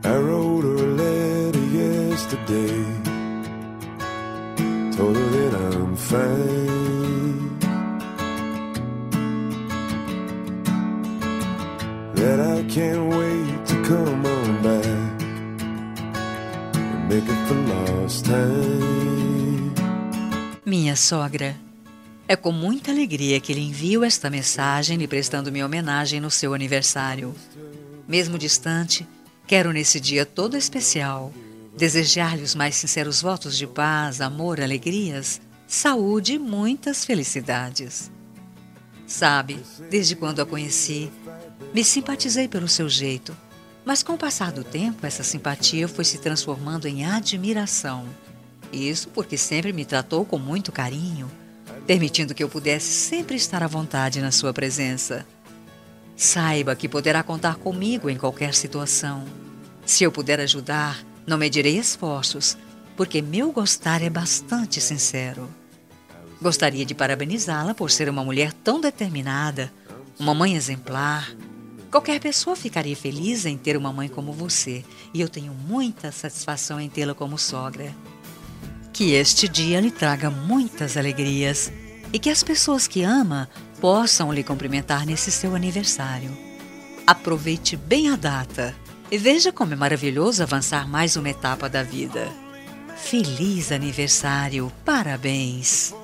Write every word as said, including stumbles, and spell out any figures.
I wrote her a letter yesterday, told her that I'm fine, that I can't wait to come on back and make it for lost time. Minha sogra. É com muita alegria que lhe envio esta mensagem lhe prestando minha homenagem no seu aniversário. Mesmo distante, quero nesse dia todo especial desejar-lhe os mais sinceros votos de paz, amor, alegrias, saúde e muitas felicidades. Sabe, desde quando a conheci, me simpatizei pelo seu jeito, mas com o passar do tempo essa simpatia foi se transformando em admiração. Isso porque sempre me tratou com muito carinho, permitindo que eu pudesse sempre estar à vontade na sua presença. Saiba que poderá contar comigo em qualquer situação. Se eu puder ajudar, não medirei esforços, porque meu gostar é bastante sincero. Gostaria de parabenizá-la por ser uma mulher tão determinada, uma mãe exemplar. Qualquer pessoa ficaria feliz em ter uma mãe como você, e eu tenho muita satisfação em tê-la como sogra. Que este dia lhe traga muitas alegrias e que as pessoas que ama possam lhe cumprimentar nesse seu aniversário. Aproveite bem a data e veja como é maravilhoso avançar mais uma etapa da vida. Feliz aniversário, parabéns!